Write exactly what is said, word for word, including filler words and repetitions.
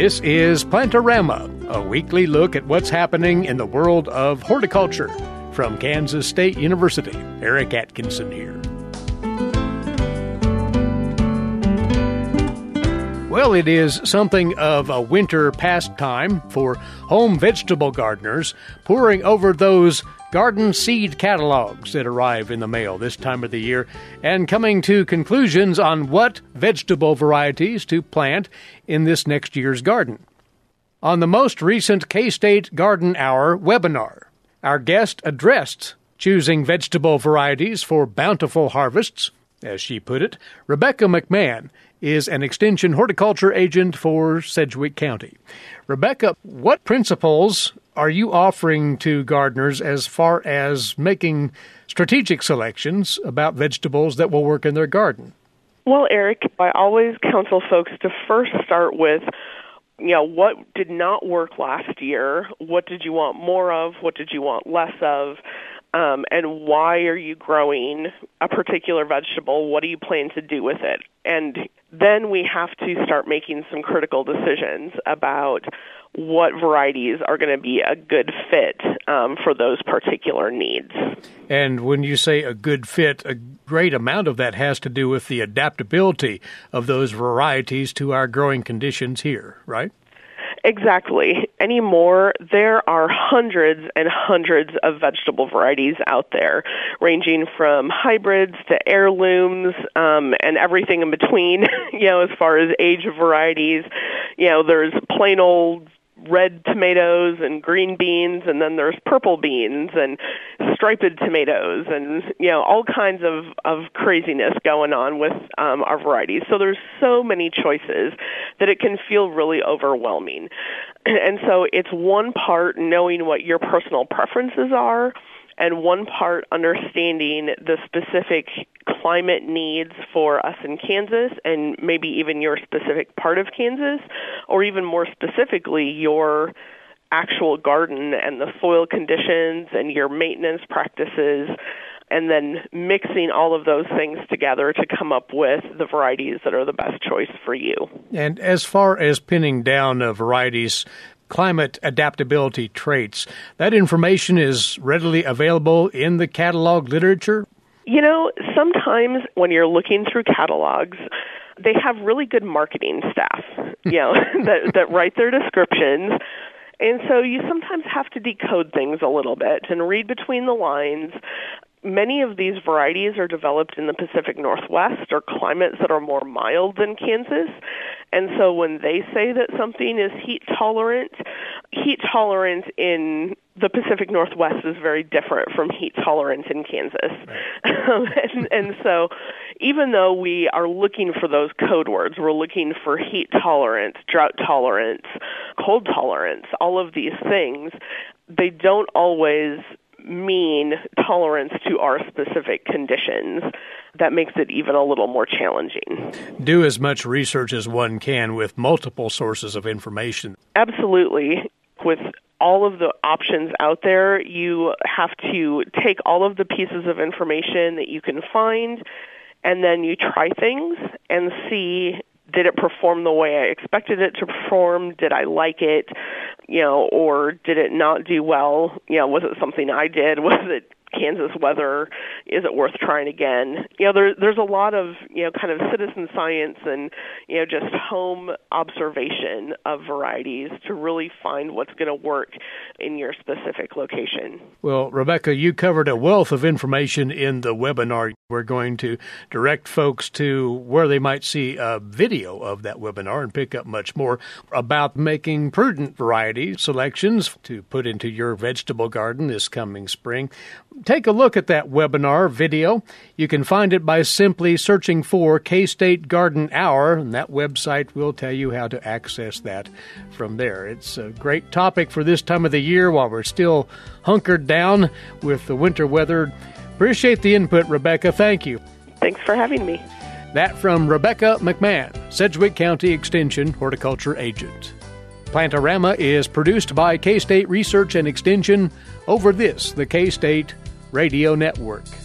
This is Plantorama, a weekly look at what's happening in the world of horticulture. From Kansas State University, Eric Atkinson here. Well, it is something of a winter pastime for home vegetable gardeners, poring over those garden seed catalogs that arrive in the mail this time of the year and coming to conclusions on what vegetable varieties to plant in this next year's garden. On the most recent K-State Garden Hour webinar, our guest addressed choosing vegetable varieties for bountiful harvests. As she put it, Rebecca McMahon is an extension horticulture agent for Sedgwick County. Rebecca, what principles are you offering to gardeners as far as making strategic selections about vegetables that will work in their garden? Well, Eric, I always counsel folks to first start with, you know, what did not work last year? What did you want more of? What did you want less of? Um, and why are you growing a particular vegetable? What do you plan to do with it? And then we have to start making some critical decisions about what varieties are going to be a good fit um, for those particular needs. And when you say a good fit, a great amount of that has to do with the adaptability of those varieties to our growing conditions here, right? Exactly. Anymore, there are hundreds and hundreds of vegetable varieties out there, ranging from hybrids to heirlooms um, and everything in between, you know, as far as age of varieties. You know, there's plain old red tomatoes and green beans, and then there's purple beans and striped tomatoes and, you know, all kinds of, of craziness going on with um, our varieties. So there's so many choices that it can feel really overwhelming. And so it's one part knowing what your personal preferences are, and one part understanding the specific climate needs for us in Kansas and maybe even your specific part of Kansas, or even more specifically, your actual garden and the soil conditions and your maintenance practices, and then mixing all of those things together to come up with the varieties that are the best choice for you. And as far as pinning down uh, varieties, climate adaptability traits, that information is readily available in the catalog literature? You know, sometimes when you're looking through catalogs, they have really good marketing staff, you know, that, that write their descriptions. And so you sometimes have to decode things a little bit and read between the lines. Many of these varieties are developed in the Pacific Northwest or climates that are more mild than Kansas. And so when they say that something is heat tolerant, heat tolerant in the Pacific Northwest is very different from heat tolerant in Kansas. Right. Um, and, and so even though we are looking for those code words, we're looking for heat tolerance, drought tolerance, cold tolerance, all of these things, they don't always mean tolerance to our specific conditions. That makes it even a little more challenging. Do as much research as one can with multiple sources of information. Absolutely. With all of the options out there, you have to take all of the pieces of information that you can find, and then you try things and see, did it perform the way I expected it to perform? Did I like it? You know, or did it not do well? You know, was it something I did? Was it Kansas weather? Is it worth trying again? You know, there, there's a lot of, you know, kind of citizen science and, you know, just home observation of varieties to really find what's going to work in your specific location. Well, Rebecca, you covered a wealth of information in the webinar. We're going to direct folks to where they might see a video of that webinar and pick up much more about making prudent variety selections to put into your vegetable garden this coming spring. Take a look at that webinar video. You can find it by simply searching for K-State Garden Hour, and that website will tell you how to access that from there. It's a great topic for this time of the year while we're still hunkered down with the winter weather. Appreciate the input, Rebecca. Thank you. Thanks for having me. That from Rebecca McMahon, Sedgwick County Extension Horticulture Agent. Plantorama is produced by K-State Research and Extension over this, the K-State Radio Network.